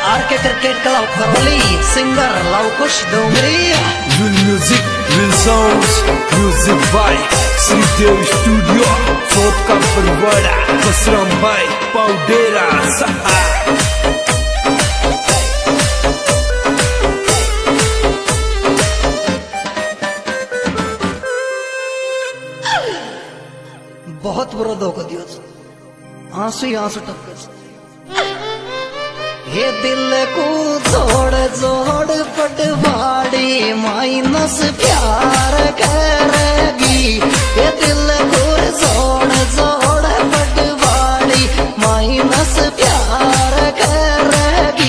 Are K cricket club Karauli singer Lavkush Dongri. Real music, real sounds, music by Shridev studio चौथ का परवाड़ा बसराम भाई पाउडेरा सहा। बहुत बुरा धोखा दियो, आंसू ही आंसू टपके। ये दिल को जोड़ जोड़ पटवाड़ी माइनस प्यार करेगी। ये दिल को जोड़ जोड़ पटवाड़ी माइनस प्यार करेगी।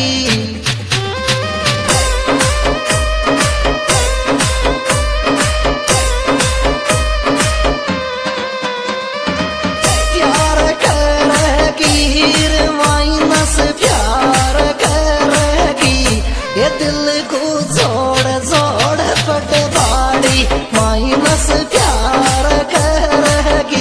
प्यार करेगी माइनस प्यार करेगी। ये दिल को जोड़ जोड़ पटवाड़ी माइनस प्यार करेगी।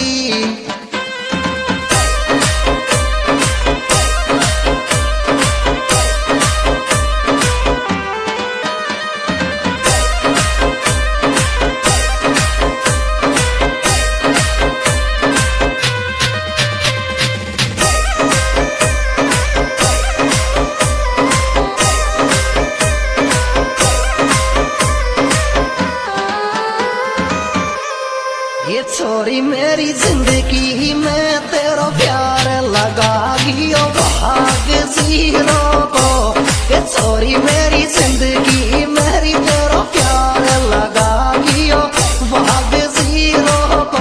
ये छोरी मेरी जिंदगी में तेरा प्यार लगा गियो भाग जीरो को। ये छोरी मेरी जिंदगी मेरी तेरा प्यार लगा गियो भाग जीरो को।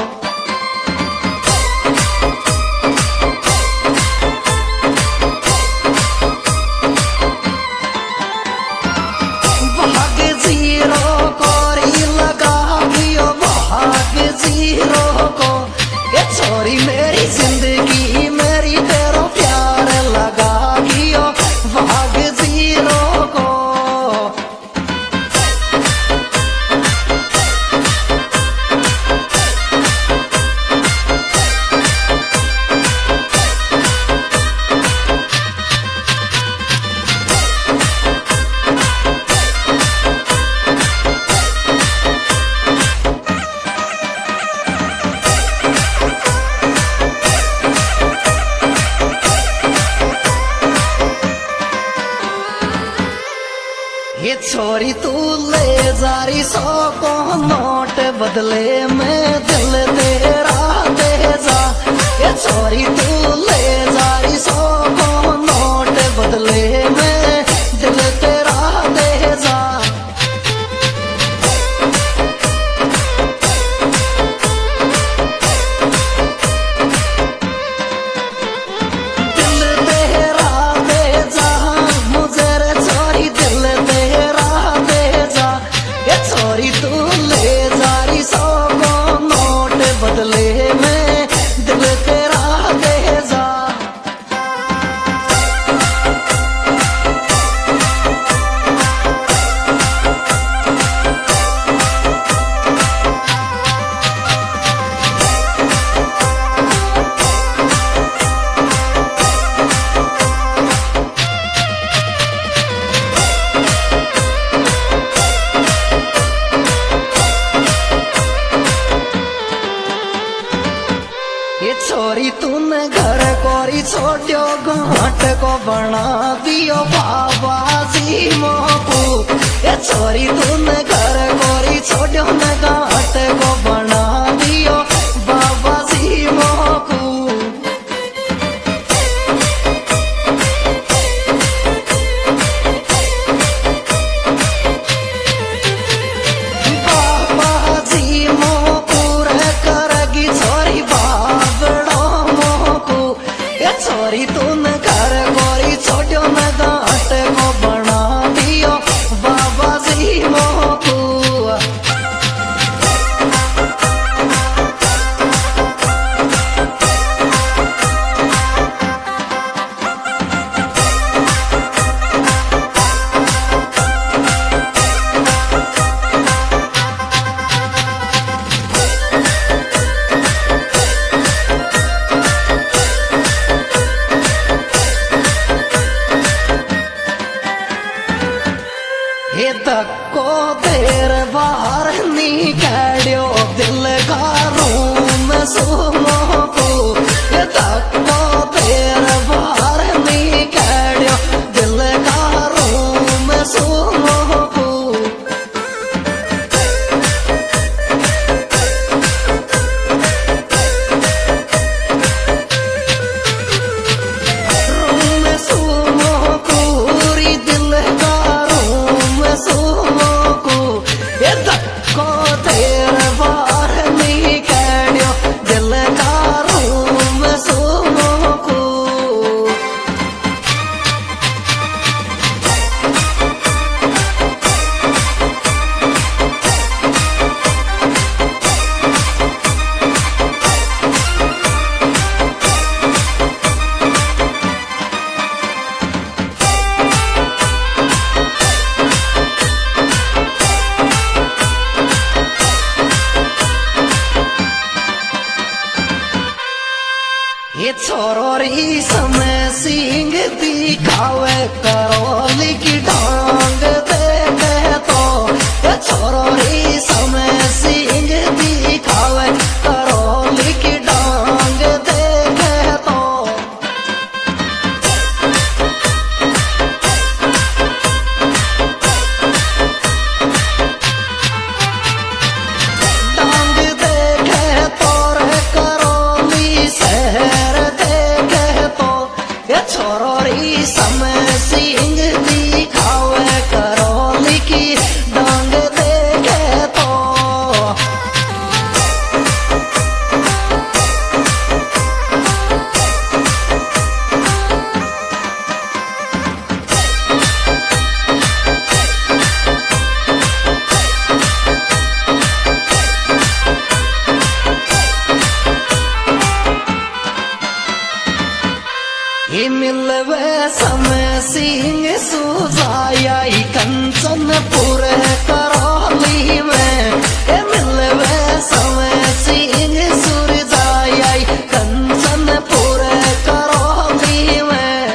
भाग जीरो को री लगा गियो भाग जीरो को। ये छोरी मेरी जिंदगी मेरी तेरा प्यार लगा गियो भाग जीरो को। ये छोरी तू ले जारी सौ को नोट बदले में दिल तेरा दे जा। ये छोरी तू ले जारी सौ को नोट बदले में दिल तेरा दे जा। दिल तेरा दे जा मुझे रे छोरी दिल तेरा दे जा। ये छोरी तू ले जारी सौ को नोट बदले में दिल तेरा दे जा। ये छोरी तूने घर कोरी छोड़ो घाट को बना दियो बाबा जी मोकू। ये छोरी तूने घर कोरी छोड़ो न घाट को बना दियो बाबा जी मोकू। बाबा जी मोकू रे करगी छोरी बाबड़ो मोकू। ये छोरी तूने घर गोरी छोड़ो न घाट को बना दियो बाबा जी मोकू। धक्को देर बाहर निकाल्यो दिल का रूम सुनो को ये धक्को देर बाहर निकाल्यो दिल का रूम सुनो को ये छोरोरी समय सिंह दिखावे करौली की डांग देखे तो ये छोरोरी समय सिंह दिखावे करौली की डांग देखे तो डांग देखे तो रे करौली शहर छोरोरी समय सिंह दिखावे करौली की डांग देखे तो ये मिलवे समय सिंह सुजाया कंचनपुर करौली में ये मिलवे समय सिंह सुरजाया कंचनपुर करौली में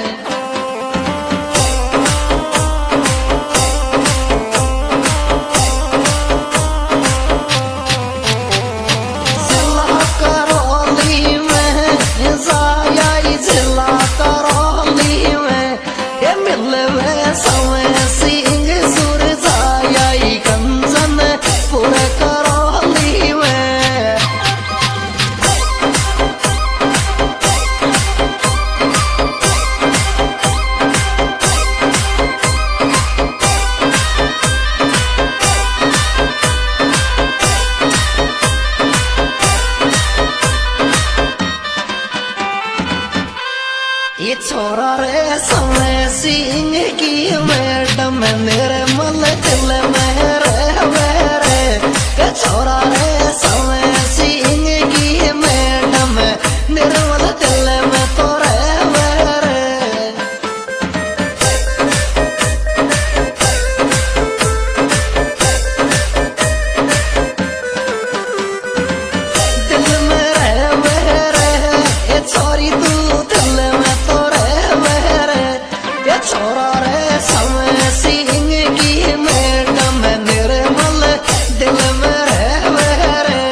जिला करौली में जाया जिला करौली में ये मिलवे समय सिंह सुरजाया कंचनपुर करौली में ये छोरा रे समय सिंह की मैडम निर्मल दिल में रहवे रे ये छोरा रे समय सिंह की मैडम निर्मल दिल में तो रहवे रे दिल में रहवे रे ये छोरी तू दिल में छोरा रे समय सिंह की मैडम निर्मल दिल में रहवे रे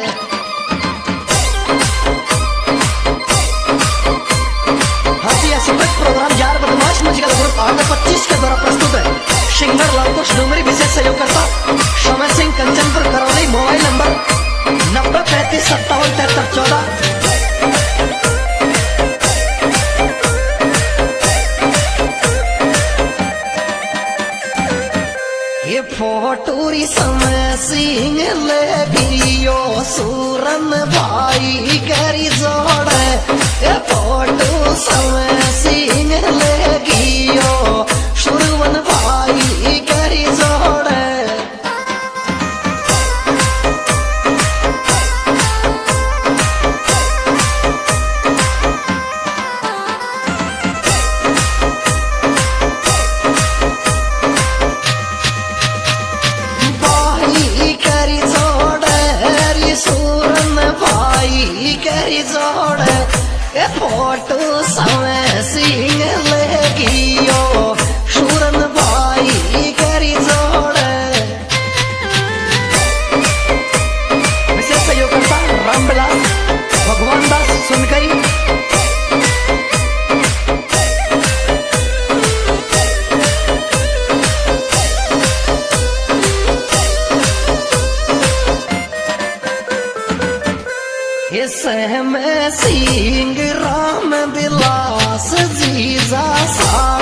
हाथी सुखद प्रोग्राम यार बदमाश म्यूजिकल ग्रुप 825 के द्वारा प्रस्तुत है सिंगर लालकुश डूंगरी विशेष सहयोगकर्ता समय सिंह कंचनपुर करौली मोबाइल नंबर 9035577314 ये फोटोरी समय सिंह लेगियो सूरन भाई करी जोड़े ये फोटो समय सिंह लेगियो सुरवन भाई करी जोड़े करी जोड़े ये फोटो समय सिंह लेगियो सुरन भाई करी जोड़े में सिंह राम बिलास जीजा सा